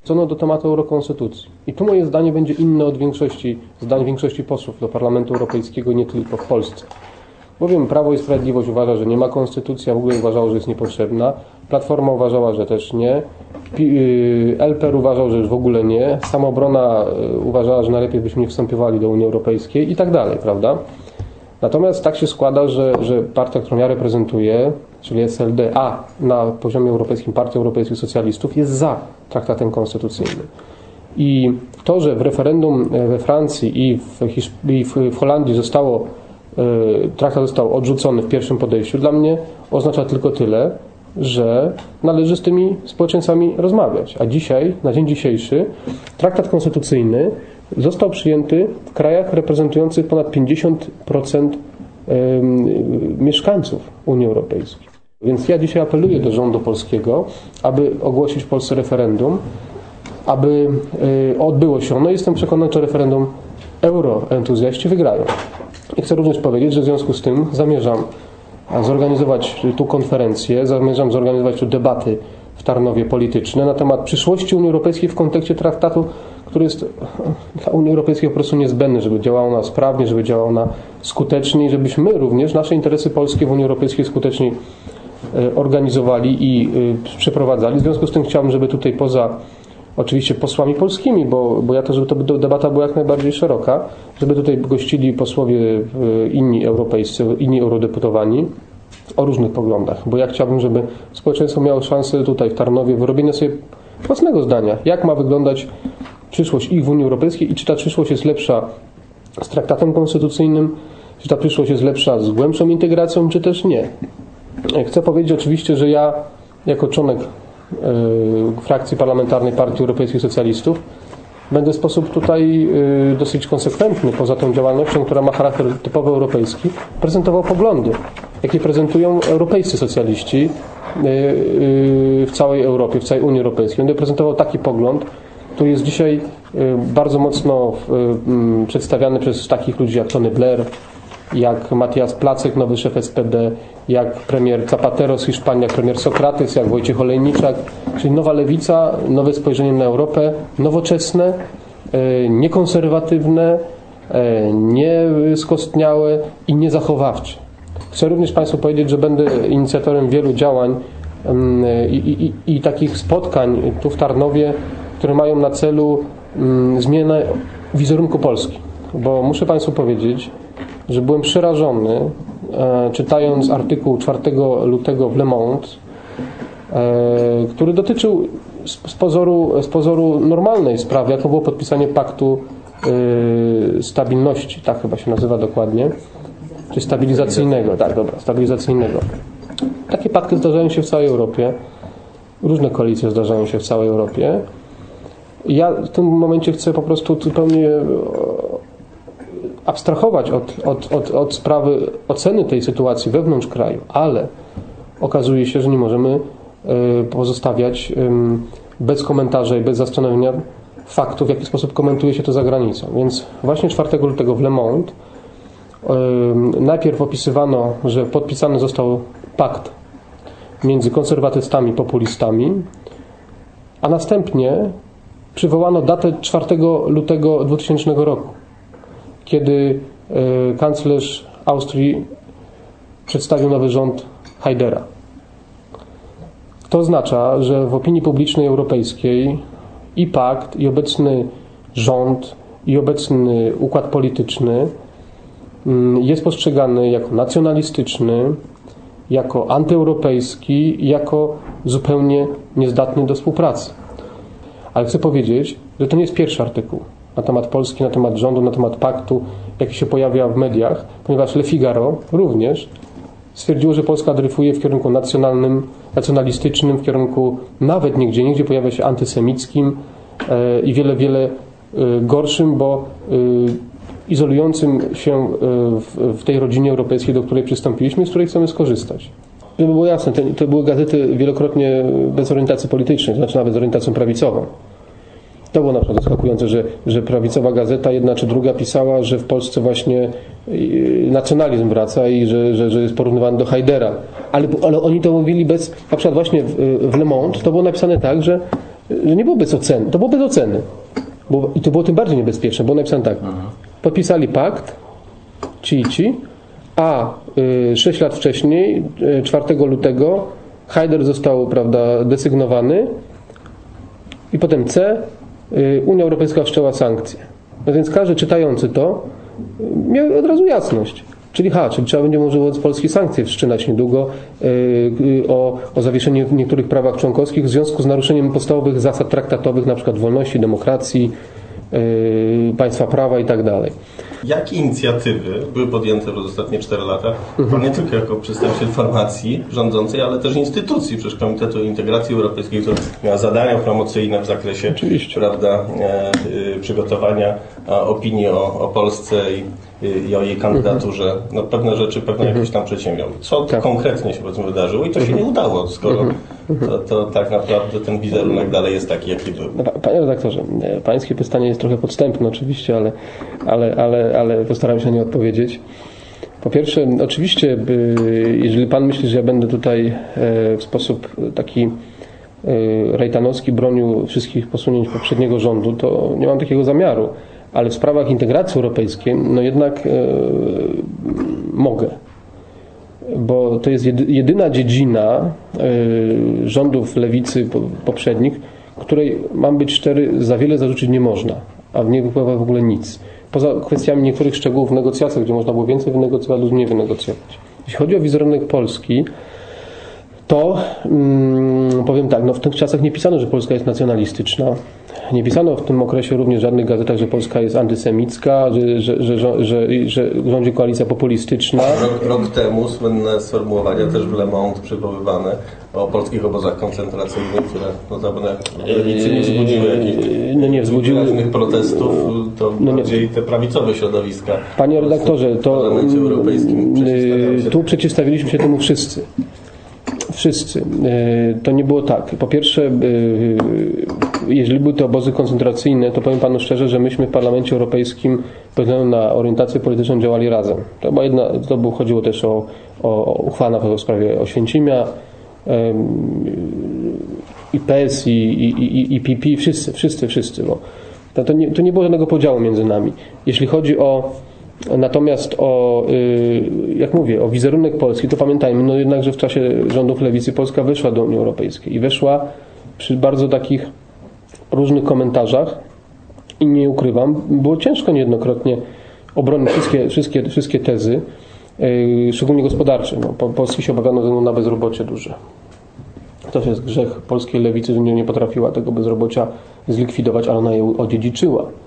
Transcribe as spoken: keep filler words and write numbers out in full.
Co do tematu eurokonstytucji. I tu moje zdanie będzie inne od większości zdań większości posłów do Parlamentu Europejskiego, nie tylko w Polsce. Bowiem Prawo i Sprawiedliwość uważa, że nie ma konstytucji, a w ogóle uważało, że jest niepotrzebna. Platforma uważała, że też nie. L P R uważał, że już w ogóle nie. Samoobrona uważała, że najlepiej byśmy nie wstępowali do Unii Europejskiej i tak dalej, prawda? Natomiast tak się składa, że, że partia, którą ja reprezentuję, czyli S L D, a na poziomie europejskim Partia Europejskich Socjalistów jest za traktatem konstytucyjnym. I to, że w referendum we Francji i w, Hiszp- i w Holandii zostało, traktat został odrzucony w pierwszym podejściu, dla mnie oznacza tylko tyle, że należy z tymi społeczeństwami rozmawiać. A dzisiaj, na dzień dzisiejszy, traktat konstytucyjny został przyjęty w krajach reprezentujących ponad pięćdziesiąt procent mieszkańców Unii Europejskiej. Więc ja dzisiaj apeluję do rządu polskiego, aby ogłosić w Polsce referendum, aby odbyło się ono. Jestem przekonany, że referendum euroentuzjaści wygrają. I chcę również powiedzieć, że w związku z tym zamierzam zorganizować tu konferencję, zamierzam zorganizować tu debaty w Tarnowie polityczne na temat przyszłości Unii Europejskiej w kontekście traktatu, który jest dla Unii Europejskiej po prostu niezbędny, żeby działała ona sprawnie, żeby działała ona skutecznie i żebyśmy również nasze interesy polskie w Unii Europejskiej skuteczniej organizowali i przeprowadzali. W związku z tym chciałbym, żeby tutaj poza oczywiście posłami polskimi, bo, bo ja to, żeby to debata była jak najbardziej szeroka, żeby tutaj gościli posłowie inni europejscy, inni eurodeputowani o różnych poglądach, bo ja chciałbym, żeby społeczeństwo miało szansę tutaj w Tarnowie wyrobienia sobie własnego zdania, jak ma wyglądać przyszłość ich w Unii Europejskiej i czy ta przyszłość jest lepsza z traktatem konstytucyjnym, czy ta przyszłość jest lepsza z głębszą integracją, czy też nie. Chcę powiedzieć oczywiście, że ja jako członek frakcji parlamentarnej Partii Europejskich Socjalistów będę w sposób tutaj dosyć konsekwentny, poza tą działalnością, która ma charakter typowo europejski, prezentował poglądy, jakie prezentują europejscy socjaliści w całej Europie, w całej Unii Europejskiej. Będę prezentował taki pogląd, który jest dzisiaj bardzo mocno przedstawiany przez takich ludzi jak Tony Blair, jak Matthias Placek, nowy szef S P D, jak premier Zapatero z Hiszpanii, jak premier Sokrates, jak Wojciech Olejniczak, czyli nowa lewica, nowe spojrzenie na Europę, nowoczesne, niekonserwatywne, nieskostniałe i niezachowawcze. Chcę również Państwu powiedzieć, że będę inicjatorem wielu działań i, i, i, i takich spotkań tu w Tarnowie, które mają na celu zmianę wizerunku Polski. Bo muszę Państwu powiedzieć, że byłem przerażony, e, czytając artykuł czwartego lutego w Le Monde, e, który dotyczył z, z, pozoru, z pozoru normalnej sprawy, jaką było podpisanie paktu e, stabilności, tak chyba się nazywa dokładnie, czy stabilizacyjnego, tak, dobra, stabilizacyjnego. Takie pakty zdarzają się w całej Europie, różne koalicje zdarzają się w całej Europie. Ja w tym momencie chcę po prostu zupełnie abstrahować od, od, od, od sprawy oceny tej sytuacji wewnątrz kraju, ale okazuje się, że nie możemy pozostawiać bez komentarza i bez zastanowienia faktów, w jaki sposób komentuje się to za granicą. Więc właśnie czwartego lutego w Le Monde najpierw opisywano, że podpisany został pakt między konserwatystami i populistami, a następnie przywołano datę czwartego lutego dwutysięcznego roku, kiedy kanclerz Austrii przedstawił nowy rząd Haidera. To oznacza, że w opinii publicznej europejskiej i pakt, i obecny rząd, i obecny układ polityczny jest postrzegany jako nacjonalistyczny, jako antyeuropejski, jako zupełnie niezdatny do współpracy. Ale chcę powiedzieć, że to nie jest pierwszy artykuł na temat Polski, na temat rządu, na temat paktu, jaki się pojawia w mediach, ponieważ Le Figaro również stwierdziło, że Polska dryfuje w kierunku nacjonalnym, nacjonalistycznym, w kierunku nawet niegdzie, niegdzie pojawia się antysemickim e, i wiele, wiele e, gorszym, bo e, izolującym się w, w tej rodzinie europejskiej, do której przystąpiliśmy i z której chcemy skorzystać. Żeby było jasne, to, to były gazety wielokrotnie bez orientacji politycznej, to znaczy nawet z orientacją prawicową. To było na przykład zaskakujące, że, że prawicowa gazeta, jedna czy druga, pisała, że w Polsce właśnie nacjonalizm wraca i że, że, że jest porównywany do Haidera. Ale, ale oni to mówili bez, na przykład właśnie w, w Le Monde to było napisane tak, że że nie było bez oceny. To było bez oceny. Bo, i to było tym bardziej niebezpieczne, bo napisano tak. Aha. Podpisali pakt, ci i ci, a y, sześć lat wcześniej, y, czwartego lutego, Hajder został, prawda, desygnowany i potem C, y, Unia Europejska wszczęła sankcje. No więc każdy czytający to miał od razu jasność. Czyli ha, czyli trzeba będzie może wobec Polski sankcje wszczynać niedługo yy, yy, o, o zawieszenie w niektórych prawach członkowskich w związku z naruszeniem podstawowych zasad traktatowych, na przykład wolności, demokracji, yy, państwa prawa i tak dalej. Jakie inicjatywy były podjęte przez ostatnie cztery lata, mhm. nie tylko jako przedstawiciel formacji rządzącej, ale też instytucji, przecież Komitetu Integracji Europejskiej, która miała zadania promocyjne w zakresie Oczywiście. prawda, e, e, przygotowania a, opinii o, o Polsce i, i o jej kandydaturze. No, pewne rzeczy, pewne mhm. jakieś tam przedsięwziął. Co tak. konkretnie się powiedzmy wydarzyło i to mhm. się nie udało, skoro mhm. to, to tak naprawdę ten wizerunek dalej jest taki, jaki był. Panie redaktorze, pańskie pytanie jest trochę podstępne oczywiście, ale, ale, ale, ale postaram się na nie odpowiedzieć. Po pierwsze, oczywiście, jeżeli pan myśli, że ja będę tutaj w sposób taki rejtanowski bronił wszystkich posunięć poprzedniego rządu, to nie mam takiego zamiaru. Ale w sprawach integracji europejskiej, no jednak mogę. Bo to jest jedyna dziedzina rządów lewicy poprzednich, której, mam być szczery, za wiele zarzucić nie można, a w niej wypływa w ogóle nic. Poza kwestiami niektórych szczegółów w negocjacjach, gdzie można było więcej wynegocjować lub nie wynegocjować. Jeśli chodzi o wizerunek Polski, to hmm, powiem tak, no w tych czasach nie pisano, że Polska jest nacjonalistyczna. Nie pisano w tym okresie również w żadnych gazetach, że Polska jest antysemicka, że, że, że, że, że, że rządzi koalicja populistyczna. Rok, rok temu słynne sformułowania też w Le Monde przywoływane o polskich obozach koncentracyjnych, które notabene lewicy nie wzbudziły jakichś no nie wzbudziły protestów, to no bardziej nie. te prawicowe środowiska. Panie redaktorze, to tu przeciwstawiliśmy się temu wszyscy. Wszyscy. To nie było tak. Po pierwsze, jeżeli były to obozy koncentracyjne, to powiem panu szczerze, że myśmy w Parlamencie Europejskim bez względu na orientację polityczną działali razem. To była jedna, to było, chodziło też o, o, o uchwałę w sprawie Oświęcimia, i P S, i, i, i, i P P, wszyscy, wszyscy, wszyscy. Bo to, to, nie, to nie było żadnego podziału między nami. Jeśli chodzi o Natomiast o, jak mówię, o wizerunek Polski, to pamiętajmy, no jednakże w czasie rządów lewicy Polska weszła do Unii Europejskiej i weszła przy bardzo takich różnych komentarzach i nie ukrywam, było ciężko niejednokrotnie obronić wszystkie, wszystkie, wszystkie tezy, szczególnie gospodarcze. No, Polski się obawiano ze względu na bezrobocie duże. To jest grzech polskiej lewicy, że nie potrafiła tego bezrobocia zlikwidować, ale ona je odziedziczyła.